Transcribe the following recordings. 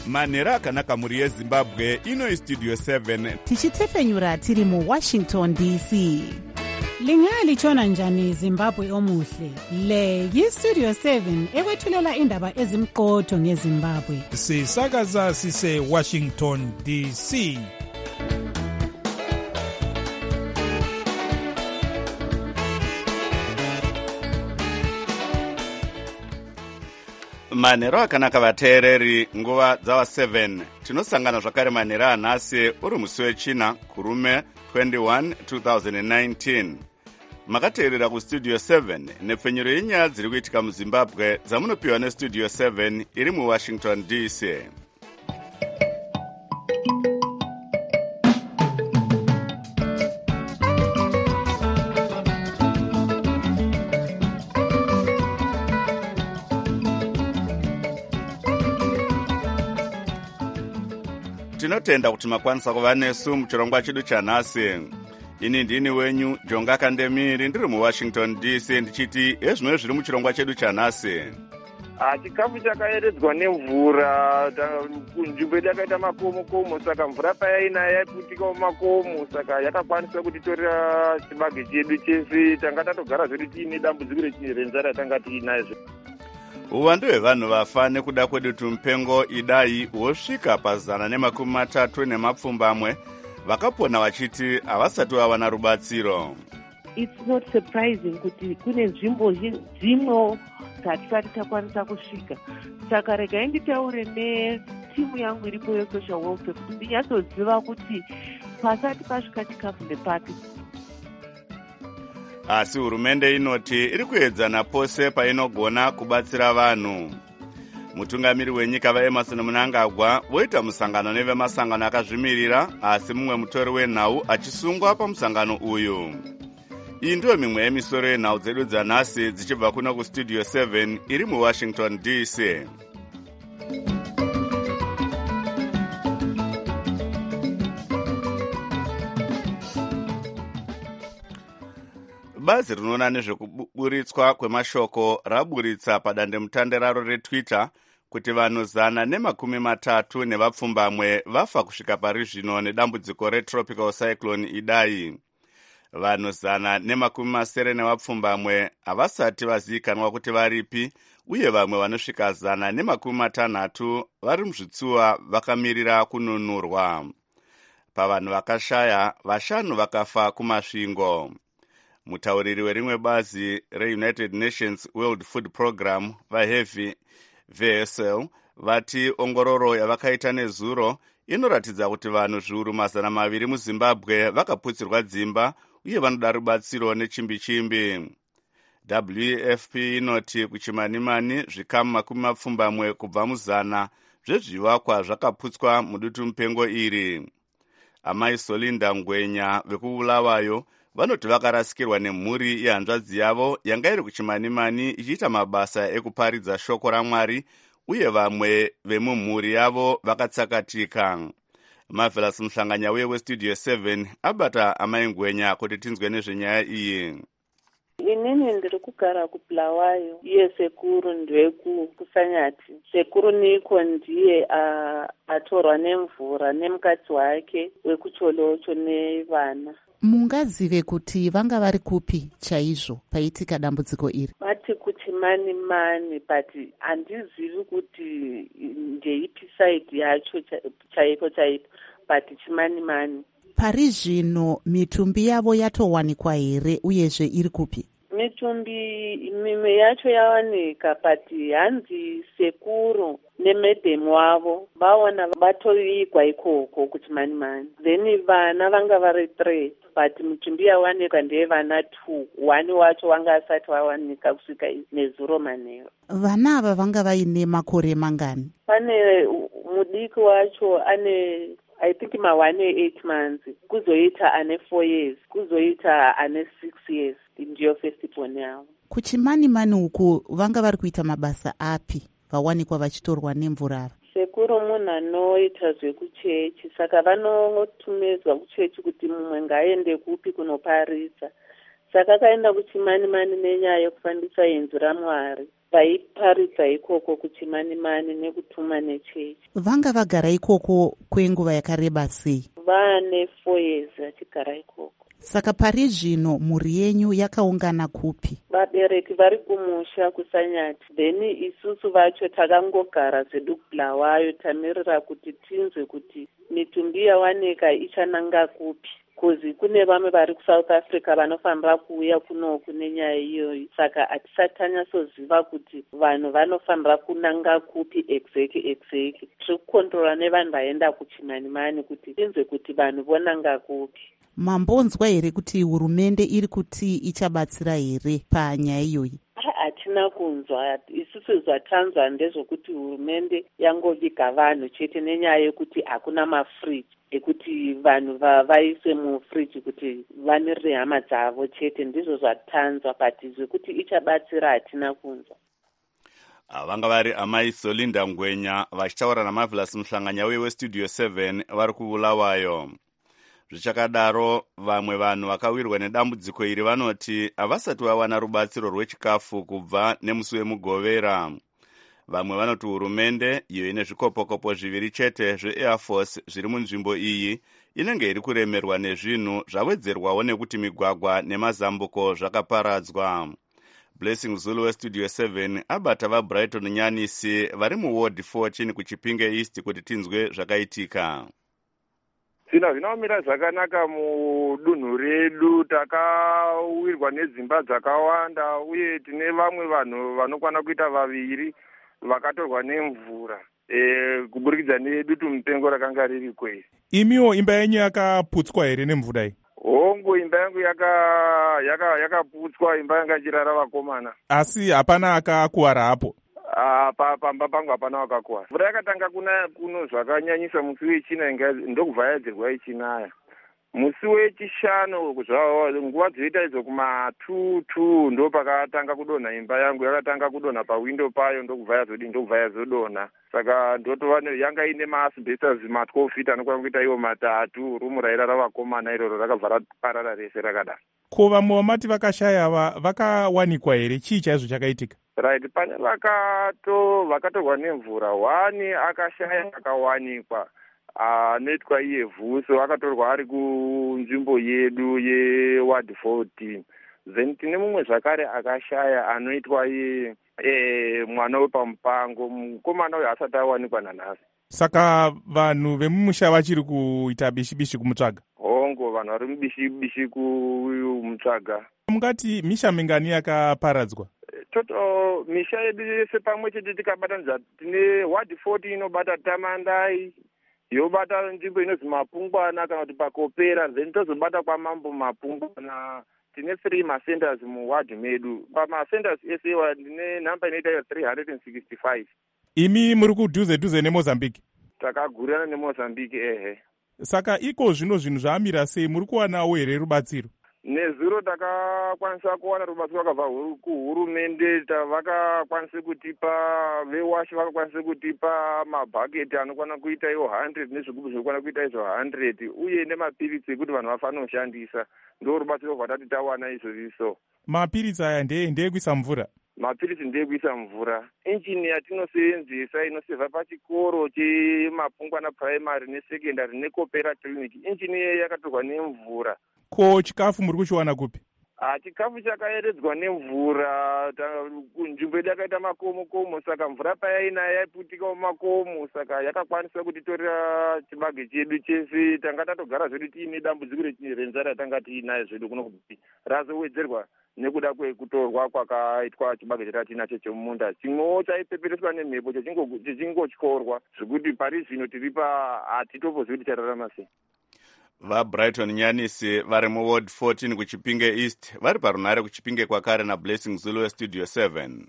manhero akanaka mhuri yezimbabwe. Ino istudio 7 tichitefenyura tiri muwashington dc. Lingalitshona njani Zimbabwe omuhle? Le yistudio 7 ekwethulela indaba ezimqotho ngeZimbabwe. Sisakaza sise Washington DC. manhero akanaka vateereri, nguva dzava 7 tinosangana zvakare manhero anhasi uri musi wechina kurume 21 2019. makateerera kustudio 7 nepfenyuro yenyaya dziri kuitika muzimbabwe dzamunopiwa nestudio 7 iri muwashington dc. tinotenda kuti makwanisa kuva nesu muchirongwa chedu chanhasi. Ini ndini wenyu Jonga Kandemiri, ndiri muwashington dc ndichiti ezvimwe zviri muchirongwa chedu chanhasi. Chikafu chakayeredzwa nemvura, nzvimbo yedu yakaita makomo, saka mvura payainaya yaiputikawo makomo, saka yakakwanisa kutitorera chibage chedu chese. Tanga tatogara zvedu tiine dambudziko renzara tanga tiinazvo. Uwandu hwevanhu vafa nekuda kwedutu mupengo idai hwosvika pa130 vakapona vachiti havasati vawana rubatsiro. It's not surprising kuti kune nzvimbo dzimwe dzatisati takwanisa kusvika. Saka regai nditaure netimu yangu iripo yesocial welfare kuti ndinyatsoziva kuti pasati pasvika chikafu ndepapi. Asi hurumende inoti iri kuedzana pose painogona kubatsira vanhu. Mutungamiri wenyika vaEmmerson Mnangagwa voita musangano nevemasangano akazvimirira, asi mumwe mutori wenhau achisungwa pamusangano uyu. Iyi ndiyo mimwe yemisoro yenhau dzedu dzanhasi dzichibva kuno kustudio 7 iri muwashington dc. Bazi rinoona nezvekuburitswa kwemashoko raburitsa padandemutande raro reTwitter kuti vanhu 130 nevapfumbamwe vafa kusvika pari zvino nedambudziko retropical cyclone idai. Vanhu 170 nevapfumbamwe havasati vazivikanwa kuti varipi, uye vamwe vanosvika 160 vari muzvitsuwa vakamirira kununurwa. Pavanhu vakashaya, 5 vakafa kumasvingo. Mutauriri werimwe bazi reUnited Nations World Food Program vaHevi VSL vati ongororo yavakaita nezuro inoratidza kuti vanhu zviuru 200 muZimbabwe vakaputsirwa dzimba uye vanoda rubatsiro nechimbi-chimbi. WFP inoti kuchimanimani zvikamu 20 kubva mu100 zvezvivakwa zvakaputswa mudutu mupengo iri. Amai Solinda Ngwenya vekubulawayo vanoti vakarasikirwa nemhuri yehanzvadzi yavo yanga iri kuchimanimani ichiita mabasa ekuparidza shoko raMwari, uye vamwe vemumhuri yavo vakatsakatika. Marvelous Muhlanganya westudio 7 abata amai Ngwenya kuti tinzwe nezvenyaya iyi. Inini ndiri kugara kuBulawayo, iye sekuru ndwekusanyati. Sekuru niko ndiye atorwa nemvura nemukadzi wake wekucholocho nevana. Mungazive kuti vanga vari kupi chaizvo paitika dambudziko iri? Vati kuchimanimani, but handizivi kuti ndeipi side yacho chaipo, but chimanimani. Pari zvino mitumbi yavo yatowanikwa here uyezve iri kupi? Mitumbi mimwe yacho yawanika, but hanzi sekuru nemedhemu wavo vaona vatoigwa ikoko kuchimanimani. Then vana vanga vari 3, but mitumbi yawanika ndeye vana 2. 1 wacho wanga asati wawanika kusvika nezuro manheru. Vana ava vanga vaine makore mangani? Pane mudiki wacho ane I think 8 months, kuzoita ane 4 years, kuzoita ane 6 years, ndiyo firstborn yavo. Kuchimanimani uku vanga vari kuita mabasa api vawanikwa vachitorwa nemvura? Sekuru munhu anoita zvekuchechi, saka vanotumedzwa kuchechi kuti mumwe ngaende kupi kunoparidza. Saka akaenda kuchimanimani nenyaya yekufambisa inzwi raMwari. vaiparidza ikoko kuchimanimani nekutuma nechechi. Vanga vagara ikoko kwenguva yakareba sei? Vane 4 years vachigara ikoko. Saka pari zvino mhuri yenyu yakaungana kupi? Vabereki vari kumusha kuSanyati, then isusu vacho takangogara zvedu kuBulawayo tamirira kuti tinzwe kuti mitumbi yawanika ichananga kupi. Kuzi kune vamwe vari kuSouth Africa vanofanira kuuya kunoku nenyaya iyoyi, saka hatisatanyatsoziva kuti vanhu vanofanira kunanga kupi exactly. Tiri kukontrola nevanhu vaenda kuchimanimani kuti tinzwe kuti vanhu vonanga kupi. Mambonzwa here kuti hurumende iri kuti ichabatsira here panyaya iyoyi? Hatina kunzwa. Isusu zvatanzwa ndezvokuti hurumende yangoviga vanhu chete nenyaya yekuti hakuna mafriji ekuti vanhu vaise mufriji kuti vanirire hama dzavo chete, ndizvo zvatanzwa, but zvekuti ichabatsira hatina kunzwa. Vanga vari amai Solinda Ngwenya vachitaura naMarvelous Muhlanganya weStudio 7 vari kuBulawayo. Zvichakadaro, vamwe vanhu vakawirwa nedambudziko iri vanoti havasati vawana rubatsiro rwechikafu kubva nemusi wemugovera. Vamwe vanoti hurumende, iyo ine zvikopokopo zviviri chete zveAir Force zviri munzvimbo iyi, inenge iri kuremerwa nezvinhu zvawedzerwawo nekuti migwagwa nemazambuko zvakaparadzwa. Blessing Zulu weStudio 7 abata vaBrighton Nyanisi vari muWard 14 kuChipinge East kuti tinzwe zvakaitika. Zvinomira zvakanaka mudunhu redu, takawirwa nedzimba dzakawanda uye tine vamwe vanhu vanokwana kuita 2 vakatorwa nemvura kuburikidza nedutu mupengo rakanga riri kwezi. Imiwo imba yenyu yakaputswa here nemvura iyi? Hongu, imba yangu yakaputswa, imba yanga ichirara vakomana. Asi hapana akakuwara hapo? Pamba pangu hapana wakakuwara. Mvura yakatanga kunaya kuno zvakanyanyisa musi wechina, ndokubva yadzirwa ichinaya. Musi wechishanu nguva dzoita idzo kuma2 ndo pakatanga kudonha imba yangu, yakatanga kudonha pawindo payo ndokubva yazodonha. Saka ndotova yanga ine maasbestos 12 feet anokwana kuita iwo 3, rumu rairara vakomana iroro rakabva raparara rese rakadaro. Ko vamwe vamati vakashaya vakawanikwa here? Chii chaizvo chakaitika? Right, pane vakatorwa nemvura, 1 akashaya akawanikwa. Anoitwa iye Vhuso, akatorwa ari kunzvimbo yedu yeWard 14. Then tine mumwe zvakare akashaya anoitwa iye mwana wepamupango. Mukomana uyu asati awanikwa nanhasi. Saka vanhu vemumusha vachiri kuita bishi-bishi kumutsvaga? Hongo, vanhu vari mubishi-bishi kumutsvaga. Mungati misha mingani yakaparadzwa? Toto misha yedu yese pamwe chete tikabatanidza, tine Ward 40 inobata Tamandai, yobata nzvimbo inonzi Mapungwana kana kuti Pakopera, then tozobata kwaMambo Mapungwana. Tine 3 macenters muward medu. Pamacenters ese ndine nhamba inoita 365. Imi muri kudhuze neMozambique? Takagurana neMozambique, ehe. Saka iko zvino zvinhu zvamira sei? Muri kuwanawo here rubatsiro? Nezuro takakwanisa kuwana rubatsiro vakabva kuhurumende, vakakwanisa kutipa vewashi, vakakwanisa kutipa mabhaketi anokwana kuita iwo 100 nezvigubhu zvinokwana kuita izvo 100 uye nemapiritsi ekuti vanhu vafanira kushandisa. Ndo rubatsiro rwatati tawana izvozviso. Mapiritsi aya ndeyekuisa mvura? Mapiritsi ndeyekuisa mvura. Injini yatinosevenzesa inosevha pachikoro cheMapungwana Primary neSecondary neKopera Clinic, injini iye yakatorwa nemvura. Ko chikafu muri kuchiwana kupi? Chikafu chakayeredzwa nemvura. Nzvimbo yedu yakaita makomo, saka mvura payainaya yaiputika mumakomo, saka yakakwanisa kutitorera chibage chedu chese. Tanga tatogara zvedu tiine dambudziko renzara tanga tiinayo zvedu kuno kuti razowedzerwa nekuda kwekutorwa kwakaitwa chibage chatinacho chemumunda. Chimwewo chaipepereswa nemhepo chechingotyorwa zvekuti pari zvino tiri hatitombozvi kuti chararama sei. VaBrighton Nyanisi vari muWard 14 kuChipinge East vari parunhare kuChipinge kwakare naBlessing Zulu weStudio 7.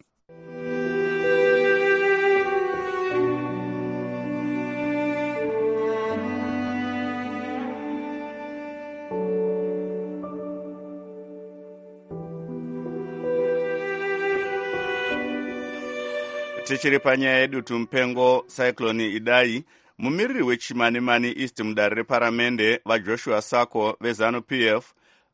Tichiri panyaya yedutu mupengo Cyclone Idai, mumiriri weChimanimani East mudare reparamende vaJoshua Sako veZanu PF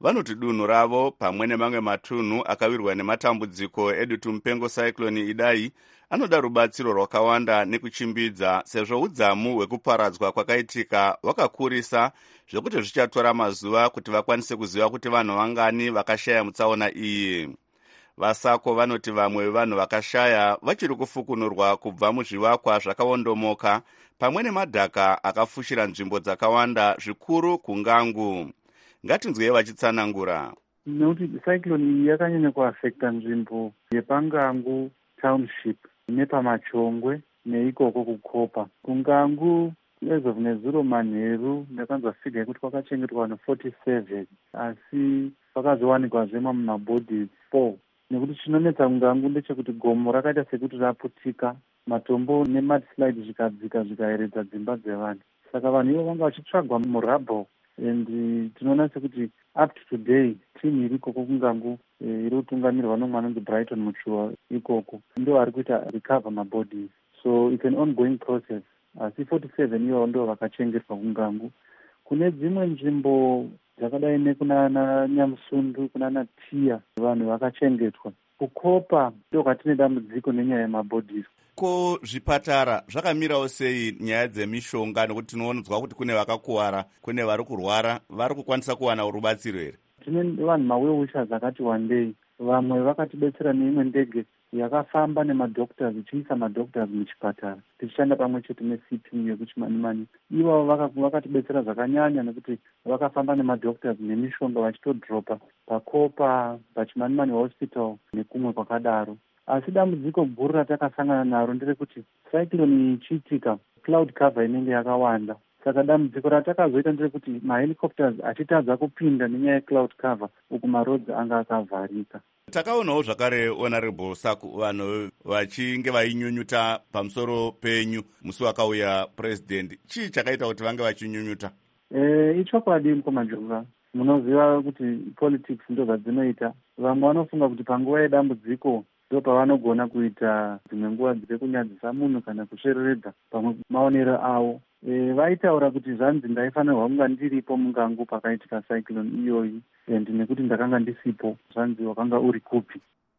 vanoti dunhu ravo pamwe nemamwe matunhu akawirwa nematambudziko edutu mupengo cyclone Idai anoda rubatsiro rwakawanda nekuchimbidza, sezvo udzamu hwekuparadzwa kwakaitika hwakakurisa zvekuti zvichatora mazuva kuti vakwanise kuziva kuti vanhu vangani vakashaya mutsaona iyi. Vasako vanoti vamwe vevanhu vakashaya vachiri kufukunurwa kubva muzvivakwa zvakaondomoka pamwe nemadhaka akafushira nzvimbo dzakawanda, zvikuru kuNgangu. Ngatinzwei vachitsanangura. Nekuti cyclone iyi yakanyanya kuafekta nzvimbo yepaNgangu township nepamachongwe neikoko kukopa. kuNgangu as of nezuro manheru ndakanzwa figa yekuti kwakachengetwa vanhu 47 asi vakazowanikwa mumabhodhi 4. Nekuti chinonetsa kuNgangu ndechekuti gomo rakaita sekuti raputika, matombo nemadslide zvikadzika zvikaeredza dzimba dzevanhu. Saka vanhu ivo vanga vachitsvagwa murabho, and tinoona sekuti up to today timu iri ikoko kuNgangu iri kutungamirwa nomwe anonzi Brighton Muchuwa ikoko ndo ari kuita recover mabodies, so it's an ongoing process. Asi 47 ivo ndo vakachengetwa kuNgangu. Kune dzimwe nzvimbo dzakadai nekunana Nyamusundu, kunana Tiya, vanhu vakachengetwa. Kukopa ndo kwatine dambudziko nenyaya yemabhodhisi. Ko zvipatara zvakamirawo sei nyaya dzemishonga, nekuti tinoonedzwa kuti kune vakakuwara, kune vari kurwara, vari kukwanisa kuwana rubatsiro here? Tine vanhu mawheelchairs akati wandei. Vamwe vakatibetsera neimwe ndege yakafamba nemadhoktors, ichiisa madhoktors muchipatara, tichishanda pamwe chete neCP yekuchimanimani. Ivo vakatibetsera zvakanyanya nekuti vakafamba nemadhoktors nemishonga vachitodropa pakopa, pachimanimani hospital nekumwe kwakadaro. Asi dambudziko guru ratakasangana naro nderekuti cyclone ichiitika cloud cover inenge yakawanda. Saka dambudziko ratakazoita nderekuti mahelicopters achitadza kupinda nenyaya yecloud cover, uku marodzi anga akavharika. Takaonawo zvakare honorable Sako vanhu vachinge vainyunyuta pamusoro penyu musi wakauya president. Chii chakaita kuti vange vachinyunyuta? Ichokwadi mukomajonga. Munoziva kuti politics ndo zvadzinoita. Vamwe vanofunga kuti panguva yedambudziko ndo pavanogona kuita dzimwe nguva dzekunyadzisa munhu kana kusvereredza pamwe maonero avo. Vaitaura kuti zvanzi ndaifanirwa kunga ndiripo muNgangu pakaitika cyclone iyoyi, and nekuti ndakanga ndisipo zvanzi wakanga uri kupi.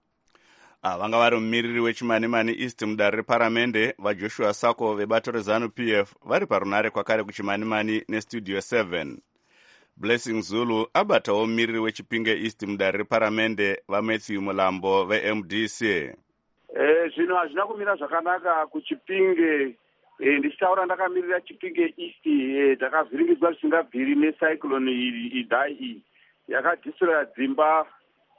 Vanga vari mumiriri wechimanimani East mudare reparamende vaJoshua Sako vebato reZanu PF vari parunare kwakare kuchimanimani nestudio 7. Blessing Zulu abatawo mumiriri wechipinge East mudare reparamende vaMatthew Mulambo veMDC. Zvino hazvina kumira zvakanaka kuchipinge. Ndichitaura ndakamirira chipinge East, takavhiringidzwa zvisingabviri necyclone Idai yakadhistroya dzimba.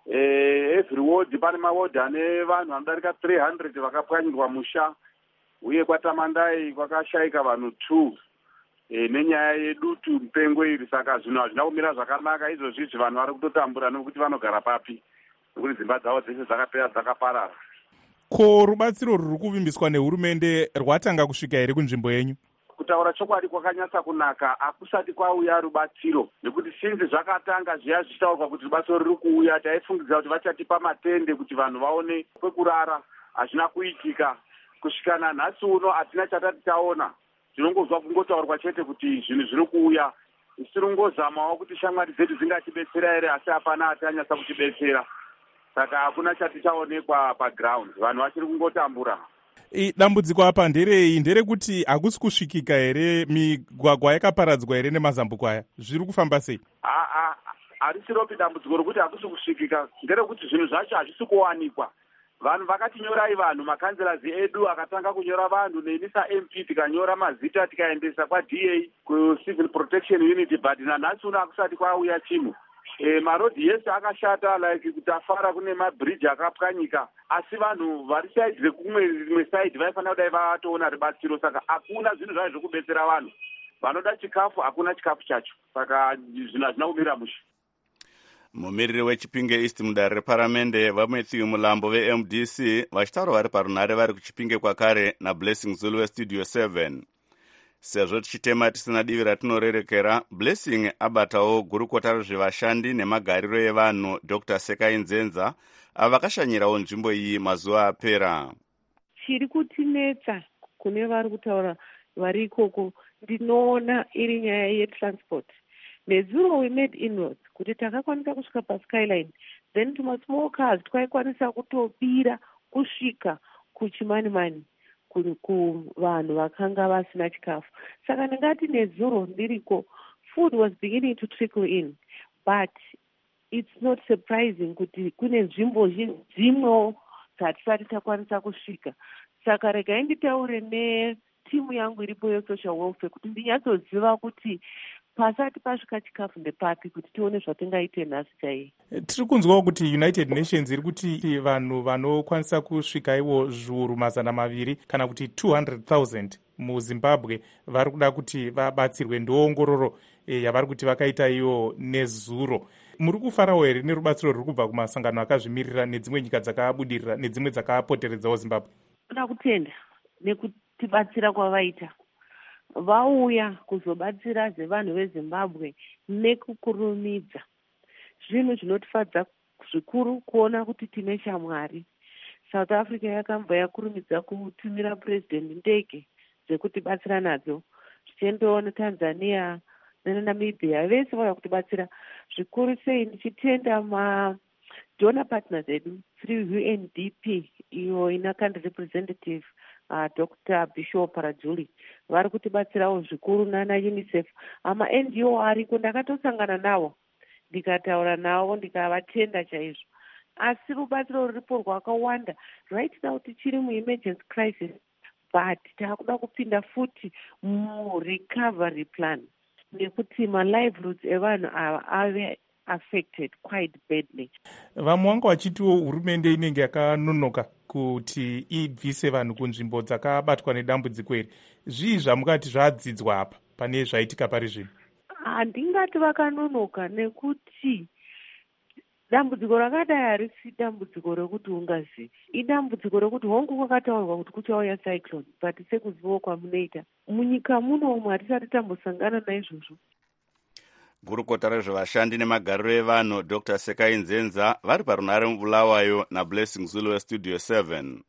Every ward pane maward ane vanhu vanodarika 300 vakapwanyirwa musha, uye kwaTamandai kwakashaika vanhu 2 nenyaya yedutu mupengo iri. Saka zvino hazvina kumira zvakanaka izvozvizvi, vanhu vari kutotambura nekuti vanogara papi, nekuti dzimba dzavo dzese dzakapera dzakaparara. Ko rubatsiro ruri kuvimbiswa nehurumende rwatanga kusvika here kunzvimbo yenyu? Kutaura chokwadi kwakanyatsa kunaka, hakusati kwauya rubatsiro, nekuti sinzi zvakatanga zviya zvichitaurwa kuti rubatsiro ruri kuuya, taifungidza kuti vachatipa matende kuti vanhu vaone kwekurara. Hazvina kuitika. Kusvikana nhasi uno hatina chatati taona. Tinongozwa kungotaurwa chete kuti zvinhu zviri kuuya. Tiringozamawo kuti shamwari dzedu dzingatibetsera here, asi hapana hatanyatsa kutibetsera. Saka hakuna chati chaonekwa paground, vanhu vachiri kungotambura. Dambudziko apa nderei? Nderekuti hakusi kusvikika here, migwagwa yakaparadzwa here nemazambuko aya, zviri kufamba sei? Harisiropi dambudziko rokuti hakusi kusvikika, nderekuti zvinhu zvacho hazvisi kuwanikwa. Vanhu vakatinyorai, vanhu makanzelazi edu akatanga kunyora vanhu, nemisa MP tikanyora mazita tikaendesa kwaDA kuCivil Protection Unit, but nanhasi uno hakusati kwauya chimu. Marodhi yese akashata, like kutafara kune mabridge akapwanyika, asi vanhu vari side rekumwe side vaifanira kudai vatoona rubatsiro. Saka hakuna zvinhu zvavo zvekubetsera vanhu. Vanoda chikafu, hakuna chikafu chacho. Saka zvinhu hazvina kumira mushe. Mumiriri wechipinge East mudare reparamende vaMatthew Mulambo veMDC vachitaura vari parunare vari kuchipinge kwakare naBlessing Zulu westudio 7. Sezvo tichitema tisina divi ratinorerekera, Blessing abatawo gurukota rezvevashandi nemagariro evanhu Dr. Sekai Nzenza vakashanyirawo nzvimbo iyi mazuva apera. Chiri kutinetsa kune vari kutaura vari ikoko, ndinoona iri nyaya yetransport. nezuro we made inroads kuti takakwanisa kusvika paskyline, then tuma small cars twaikwanisa kutobira kusvika kuchimanimani kuvanhu vakanga vasina chikafu. Saka ndingati nezuro ndiriko, food was beginning to trickle in, but it's not surprising kuti kune nzvimbo dzimwewo dzatisati takwanisa kusvika. Saka regai nditaure netimu yangu iripo yesocial welfare kuti ndinyatsoziva kuti pasati pasvika chikafu ndepapi kuti tione zvatingaite nhasi chaiyi. Tiri kunzwawo kuti United Nations iri kuti vanhu vanokwanisa kusvika ivo zviuru 200 kana kuti 200,000 muZimbabwe vari kuda kuti vabatsirwe. Ndoongororo yavari kuti vakaita iyo nezuro. Muri kufarawo here nerubatsiro ruri kubva kumasangano akazvimirira nedzimwe nyika dzakabudirira nedzimwe dzakapoteredzawo Zimbabwe? Toda kutenda nekutibatsira kwavaita. Vauya kuzobatsira zvevanhu veZimbabwe nekukurumidza. Zvinhu zvinotifadza zvikuru kuona kuti tine shamwari. South Africa yakambva yakurumidza kutumira president ndege dzekutibatsira nadzo. Tichiendawo Tanzania naNamibia vese vauya kutibatsira. Zvikuru sei ndichitenda donor partners edu through UNDP iyo ina country representative Dr. Bishop Parajuli vari kutibatsirawo zvikuru nana UNICEF. NGO ariko ndakatosangana navo ndikataura navo ndikavatenda chaizvo. Asi rubatsiro ruripo rwakawanda. Right now tichiri muemergency crisis, but taakuda kupinda futi murecovery plan nekuti malivelihoods evanhu ava ave affected quite badly. Vamwe vanga vachitiwo hurumende inenge yakanonoka kuti ibvise vanhu kunzvimbo dzakabatwa nedambudziko iri. Zvii zvamungati zvadzidzwa apa pane zvaitika pari zvino? Handingati vakanonoka nekuti dambudziko rakadai harisi dambudziko rekuti ungazivi. Idambudziko rekuti hongu kwakataurwa kuti kuchauya cyclone, but sekuzivawo kwamunoita. Munyika munomu hatisati tambosangana naizvozvo. Gurukota rezvevashandi nemagariro evanhu Dr. Sekai Nzenza vari parunare muBulawayo naBlessing Zulu weStudio 7.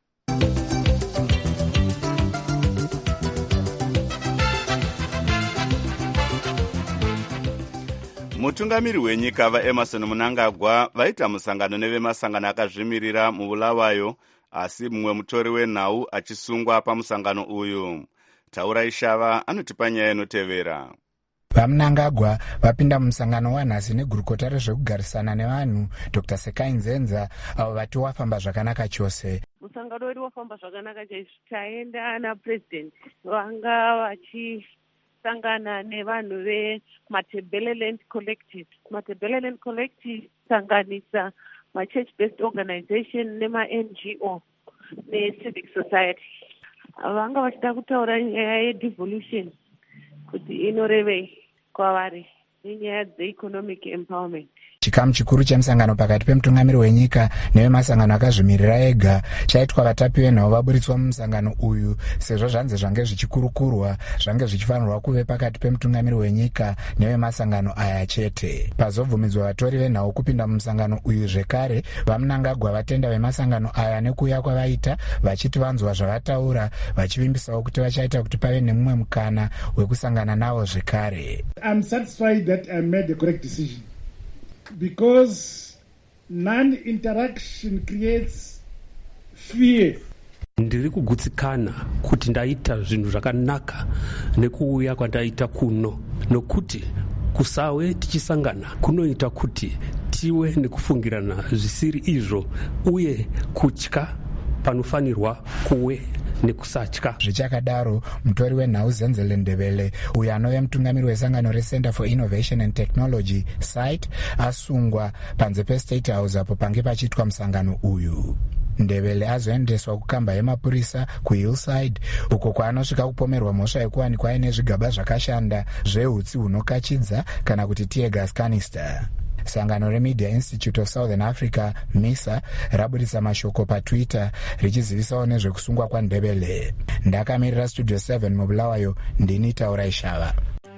Mutungamiri wenyika vaEmerson Mnangagwa vaita musangano nevemasangano akazvimirira muBulawayo, asi mumwe mutori wenhau achisungwa pamusangano uyu. Taura Ishava anotipa nyaya inotevera. VaMnangagwa vapinda mumusangano wanhasi negurukota rezvekugarisana nevanhu Dr. Sekai Nzenza, avo vati wafamba zvakanaka chose. Musangano wedu wafamba zvakanaka chaizvo. Taenda napresident vanga vachisangana nevanhu veMatebeleland Collective. Matebeleland Collective sanganisa church based organization nema-NGO ne-civic society. Vanga vachida kutaura nyaya yedevolution kuti inorevei kwavari nenyaya dzeeconomic empowerment. Chikamu chikuru chemusangano pakati pemutungamiri wenyika nevemasangano akazvimirira ega chaitwa vatapi venhau vaburitswa mumusangano uyu, sezvo zvanzi zvange zvichikurukurwa zvange zvichifanirwa kuve pakati pemutungamiri wenyika nevemasangano aya chete. Pazobvumidzwa vatori venhau kupinda mumusangano uyu zvekare, vaMnangagwa vatenda vemasangano aya nekuuya kwavaita, vachiti vanzwa zvavataura, vachivimbisawo kuti vachaita kuti pave nemumwe mukana wekusangana navo zvekare. I'm satisfied that I made the correct decision, because non-interaction creates fear. Ndiri kugutsikana kuti ndaita zvinhu zvakanaka nekuuya kwandaita kuno, nokuti kusawe tichisangana kunoita kuti tive nekufungirana zvisiri izvo uye kutya panofanirwa kuwe nekusatya. Zvichakadaro, mutori wenhau Zenzele Ndebele uyo anove mutungamiri wesangano reCenter for Innovation and Technology SITE asungwa panze peState House apo pange pachiitwa musangano uyu. Ndebele azoendeswa kukamba yemapurisa kuHillside uko kwaanosvika kupomerwa mhosva yekuwanikwa aine zvigaba zvakashanda zvehutsi hunokachidza kana kuti tear gas canister. Sangano reMedia Institute of Southern Africa MISA rabudisa mashoko paTwitter richizivisawo nezvekusungwa kwaNdebele. Ndakamirira Studio 7 muBulawayo, ndini Taura Ishava.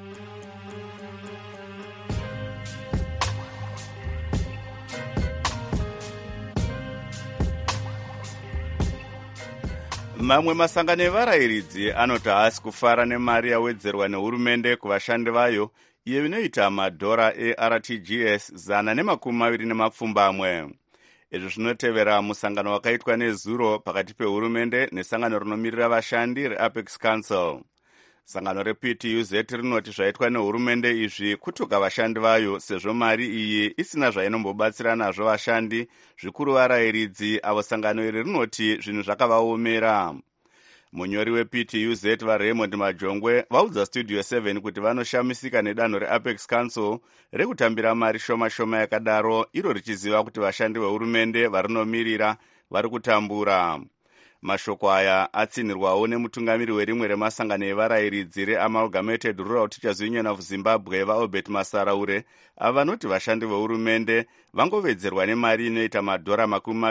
Mamwe masangano evarayiridzi anoti haasi kufara nemari yawedzerwa nehurumende kuvashandi vayo iyo inoita madhora eRTGS 120 izvi zvinotevera musangano wakaitwa nezuro pakati pehurumende nesangano rinomirira vashandi reapex council. Sangano rePTUZ rinoti zvaitwa nehurumende izvi kutuka vashandi vayo sezvo mari iyi isina zvainombobatsira nazvo vashandi, zvikuru varayiridzi avo sangano iri rinoti zvinhu zvakavaomera. Munyori wePTUZ vaRaymond Majongwe vaudza Studio 7 kuti vanoshamisika nedanho reapex council rekutambira mari shoma shoma yakadaro, iro richiziva kuti vashandi vehurumende varinomirira vari kutambura. Mashoko aya atsinirwawo nemutungamiri werimwe remasangano evarayiridzi reAmalgamated Rural Teachers Union of Zimbabwe vaObert Masaraure, ava vanoti vashandi vehurumende vangovedzerwa nemari inoita madhora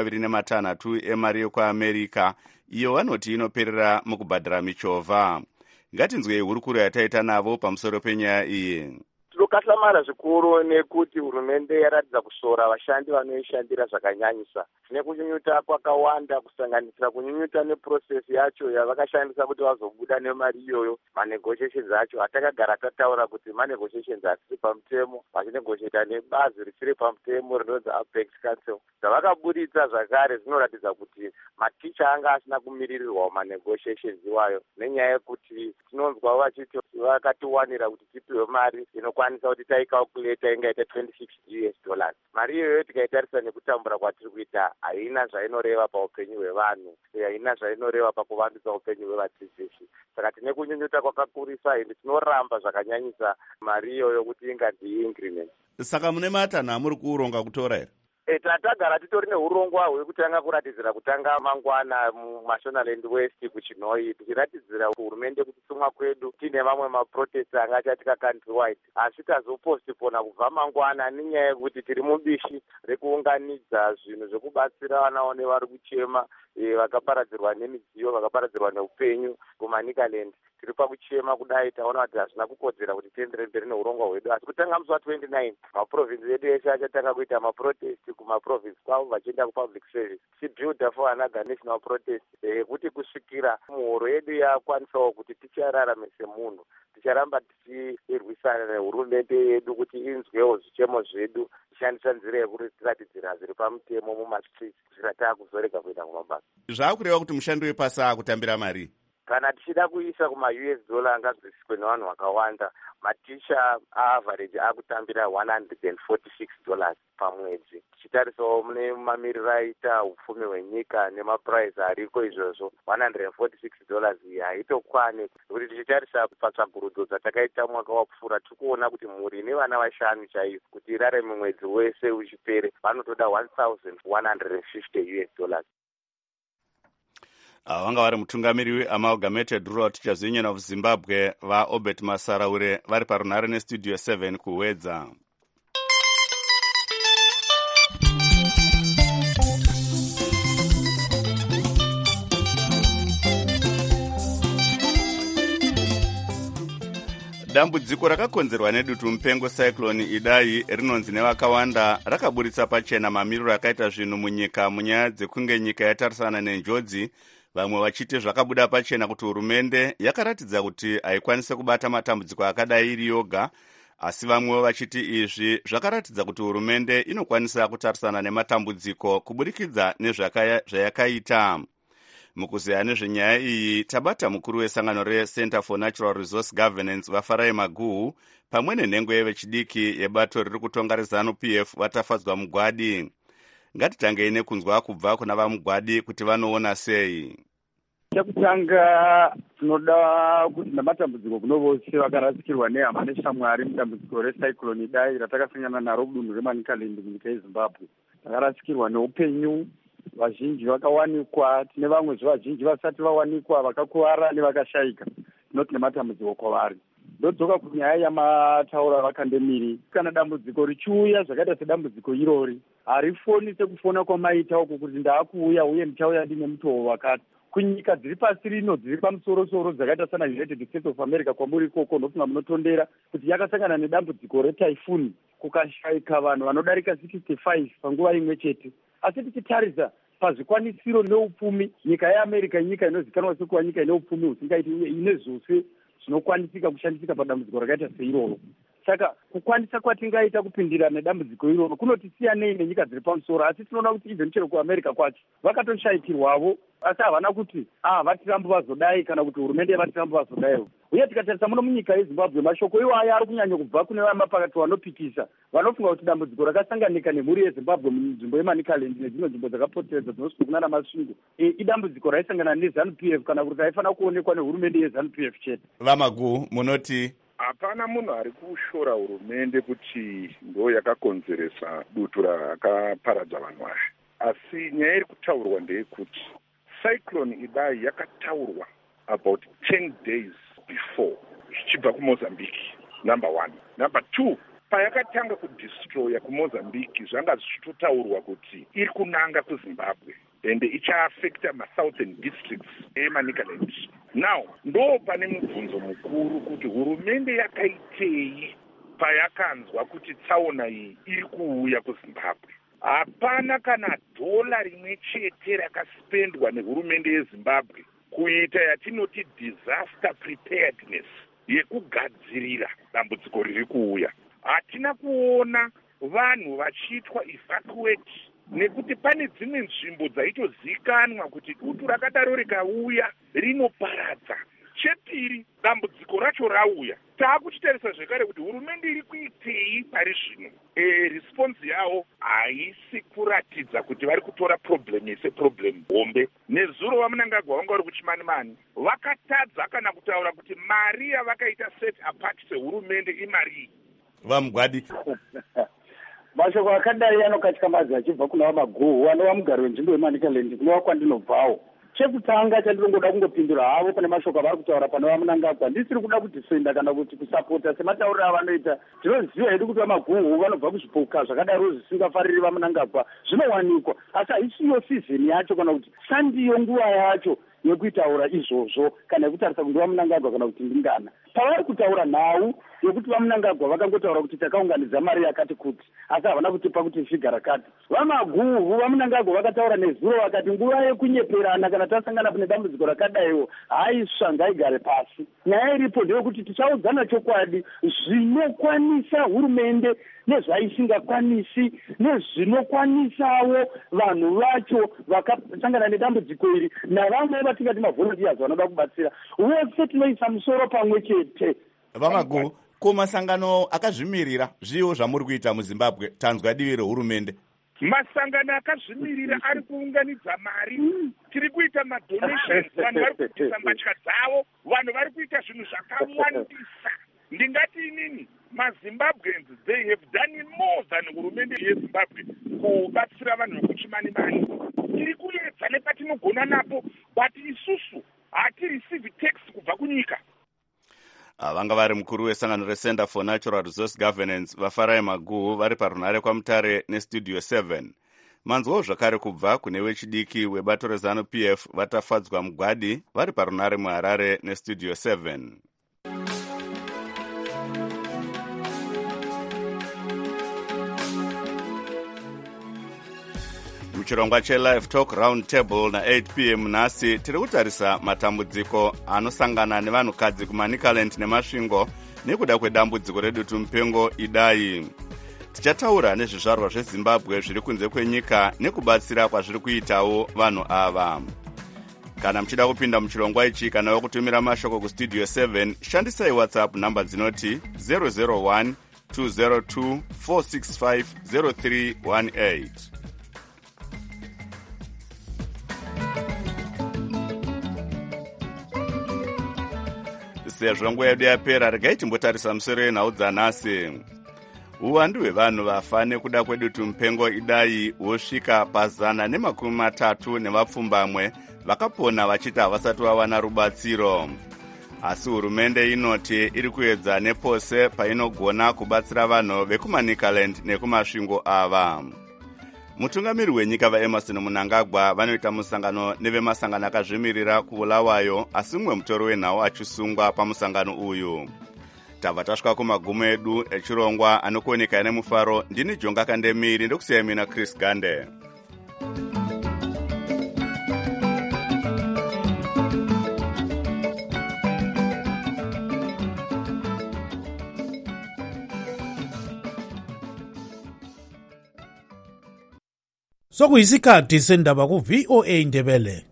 26 emari yekuAmerica, iyo vanoti inoperera mukubhadhara michovha. Ngatinzwei hurukuro yataita navo pamusoro penyaya iyi. Tinokatsamara zvikuru nekuti hurumende yaratidza kushora vashandi vanoishandira zvakanyanyisa. Tine kunyunyuta kwakawanda kusanganisira kunyunyuta neprocess yacho yavakashandisa kuti vazobuda nemari iyoyo. Manegotiations acho atakagara tataura kuti manegotiations asiri pamutemo, vachinegotiata nebazi risiri pamutemo rinonzi Apex Council. Zvavakaburitsa zvakare zvinoratidza kuti maticha anga asina kumiririrwa manegotiations iwayo, nenyaya yekuti tinonzwa vachiti vakatiwanira kuti tipiwe mari inokwanisa kuti taicalculate ingaita $26. Mari iyoyo tikaitarisa nekutambura kwatiri kuita haina zvainoreva paupenyu hwevanhu, haina zvainoreva pakuvandudza upenyu hwevadzidzisi. Saka tine kunyunyuta kwakakurisa ende tinoramba zvakanyanyisa mari iyoyo kuti ingadi increment. Saka mune matanho amuri kuuronga kutora here? Tatagara titori neurongwa hwekutanga kuratidzira kutanga mangwana muMashonaland West kuChinoi, tichiratidzira hurumende kuti tumwa kwedu tine mamwe maprotest angachatika countrywide, asi tazopostpona kubva mangwana nenyaya yekuti tiri mubishi rekuunganidza zvinhu zvekubatsira vanawo nevari kuchema, vakaparadzirwa nemidziyo, vakaparadzirwa neupenyu kuManicaland. Tiri pakuchema kudai, taona kuti hazvina kukodzera kuti tienderere mberi neurongwa hwedu, asi kutanga musi wa29 maprovinsi edu eshe achatanga kuita maprotest kumaprovinsi kwavo vachienda kupublic service, tichibuilda for another national protest yekuti kusvikira muhoro yedu yakwanisawo kuti tichararame semunhu, ticharamba tichirwisana nehurumende yedu kuti inzwewo zvichemo zvedu, tishandisa nzira yekuratidzira zviri pamutemo mumastreets kusvikira taakuzorega kuenda kumabasa. Zvaakureva kuti mushandi wepasi akutambira mari? Kana tichida kuisa kuma-US dollar angazwisiswe nevanhu vakawanda, maticha aaverage akutambira $146 pamwedzi. Tichitarisawo mune mamiriro aita upfumi hwenyika nemapuraizi ariko izvozvo, $146 iyi haitokwani. Kuti tichitarisa patsvagurudzo dzatakaita mwaka wapfuura, tikuona kuti mhuri nevana vashanu chaivo kuti irarame mwedzi wese uchipere vanotoda $1,150. Vanga vari mutungamiri weAmalgamated Rural Teachers Union of Zimbabwe vaObert Masaraure vari parunhare neStudio 7 kuwedza. Dambudziko rakakonzerwa nedutu mupengo cyclone Idai rinonzi nevakawanda rakaburitsa pachena mamiriro akaita zvinhu munyika munyaya dzekunge nyika yatarisana nenjodzi, vamwe vachiti zvakabuda pachena kuti hurumende yakaratidza kuti haikwanise kubata matambudziko akadai iri yoga, asi vamwewo vachiti izvi zvakaratidza kuti hurumende inokwanisa kutarisana nematambudziko kuburikidza nezvayakaita. Mukuzeya nezvenyaya iyi tabata mukuru wesangano reCenter for Natural Resource Governance vaFarai Maguhu pamwe nenhengo yevechidiki yebato riri kutonga reZANU-PF vatafadzwa mugwadi. Ngatitangei nekunzwa kubva kuna vamugwadi kuti vanoona sei. Chekutanga tinoda kuti namatambudziko kuno vose vakarasikirwa nehama neshamwari mudambudziko recyclone Idai ratakasangana naro kudunhu reManicaland munyika yeZimbabwe. Takarasikirwa neupenyu, vazhinji vakawanikwa, tine vamwe vazhinji vasati vawanikwa, vakakuvara nevakashayika. Tinoti nematambudziko kwavari. Ndodzoka kunyaya yamataura vakandemiri. Kana dambudziko richiuya zvakaita sedambudziko irori, harifoni sekufona kwamaita uku kuti ndaakuuya uye ndichauya ndine mutoo wakati. Kunyika dziri pasi rino dziri pamusoro-soro dzakaita sana United States of America kwamuri ikoko ndofunga munotondera kuti yakasangana nedambudziko retyphoon, kukashayika vanhu vanodarika 65 panguva imwe chete. Asi tichitarisa pazvikwanisiro neupfumi, nyika yeAmerica nyika inozikanwa sekuva nyika ine upfumi husingaiti uye ine zvose zvinokwanisika kushandisika padambudziko rakaita seiroro. saka kukwanisa kwatingaita kupindira nedambudziko iroro kunotisiyanei nenyika dziri pamusoro. Asi tinoona kuti even chero kuamerica kwacho vakatoshayikirwavo, asi havana kuti vatirambo vazodai kana kuti hurumende yevatirambo vazodaiwo. Uye tikatarisa muno munyika yeZimbabwe, mashoko iwaya ari kunyanya kubva kune vamapakati vanopikisa vanofunga kuti dambudziko rakasanganika nemhuri yeZimbabwe munzvimbo yeManicaland nedzimwe nzvimbo dzakapoteredza dzinosvika kuna namasvingo idambudziko raisangana neZANU-PF kana kuti raifanira kuonekwa nehurumende yeZANU-PF chete. Vamagu, munoti hapana munhu ari kushora hurumende kuti ndo yakakonzeresa dutu rakaparadza vanhu ava, asi nyaya iri kutaurwa ndeyekuti cyclone idai yakataurwa about 10 days before zvichibva kuMozambique, number 1. Number 2, payakatanga kudestroya kuMozambique zvanga zvichitotaurwa kuti iri kunanga kuZimbabwe ende ichaafecta masouthern districts eManicaland. Now ndo pane mubvunzo mukuru kuti hurumende yakaitei payakanzwa kuti tsaona iyi iri kuuya kuZimbabwe. Hapana kana dola rimwe chete rakasipendwa nehurumende yeZimbabwe kuita yatinoti disaster preparedness, yekugadzirira dambudziko riri kuuya. Hatina kuona vanhu vachiitwa evacuate, nekuti pane dzimwe nzvimbo dzaitozikanwa kuti dutu rakadaro rikauya rinoparadza. Chepiri, dambudziko racho rauya, taakuchitarisa zvekare kuti hurumende iri kuitei pari zvino. Response yavo haisi kuratidza kuti vari kutora problem seproblem hombe. Nezuro vaMnangagwa vanga vari kuChimanimani vakatadza kana kutaura kuti mari yavakaita set apart sehurumende imari. Vamugwadi mashoko akadai anokatyamaza achibva kuna Vamaguhu anova mugari wenzvimbo yeManicaland kunova kwandinobvawo. Chekutanga chandinongoda kungopindura havo pane mashoko avari kutaura pane vaMnangagwa, ndisiri kuda kudifenda kana kuti kusapota sematauriro avanoita. Tinoziva hedu kuti Vamaguhu vanobva kuzvipuka zvakadaro zvisingafariri vaMnangagwa zvinowanikwa, asi haisiyo sizini yacho kana kuti sandiyo nguva yacho yekuitaura izvozvo kana yekutarisa kuti vaMnangagwa kana kuti ndingana. Pavari kutaura nhau yokuti vaMnangagwa vakangotaura kuti takaunganidza mari yakati kuti, asi havana kutipa kuti figure rakati. Vamaguhu vaMnangagwa vakataura nezuro vakati nguva yekunyeperana kana tasangana pane dambudziko rakadaiwo haisva ngaigare pasi. Nyaya iripo ndeyekuti tichaudzana chokwadi zvinokwanisa hurumende nezvaisingakwanisi nezvinokwanisawo vanhu vacho vakasangana nedambudziko iri navamwe vatingati mavolunteers vanoda kubatsira. Vose tinoisa musoro pamwe chete. Vamagu, kumasangano akazvimirira zviwo zvamuri kuita muZimbabwe, tanzwa divi rehurumende. Masangano akazvimirira ari kuunganidza mari, tiri kuita madonations, vanhu vari kuisa mbatya dzavo, vanhu vari kuita zvinhu zvakawandisa. Ndingati inini maZimbabweans they have done more than hurumende yeZimbabwe kubatsira vanhu vekuChimanimani. Tiri kuedza nepatinogona napo, but isusu hatireceive tax kubva kunyika. Vanga vari mukuru wesangano reCenter for Natural Resource Governance vaFarai Maguhu vari parunare kwaMutare neStudio 7. Manzwawo zvakare kubva kune wechidiki webato reZANU-PF vatafadzwa Mugwadi vari parunare muHarare neStudio 7. Muchirongwa cheLive Talk Round Table na 8 p.m. nhasi tiri kutarisa matambudziko anosangana nevanhukadzi kuManicaland nemasvingo nekuda kwedambudziko redutu mupengo idai. Tichataura nezvizvarwa zveZimbabwe zviri kunze kwenyika nekubatsira kwazviri kuitawo vanhu ava. Kana muchida kupinda muchirongwa ichi kana wekutumira mashoko kuStudio 7, shandisai WhatsApp namba dzinoti 001 202 465 0318. Sezvo nguva yedu yapera, regai timbotarisa musoro yenhau dzanhasi. Uwandu hwevanhu vafa nekuda kwedutu mupengo idai hwosvika pa130 nevapfumbamwe vakapona vachiti havasati vawana rubatsiro. Asi hurumende inoti iri kuedza nepose painogona kubatsira vanhu vekuManicaland nekumasvingo ava. Mutungamiri wenyika vaEmmerson Mnangagwa vanoita musangano nevemasangano akazvimirira kuBulawayo, asi mumwe mutori wenhau achisungwa pamusangano uyu. Tabva tasvika kumagumo edu echirongwa anokuoneka nemufaro. Ndini Jonga Kandemiri ndokusiyai mina Chris Gande. sokuyisikhathi sendaba ku-VOA Ndebele.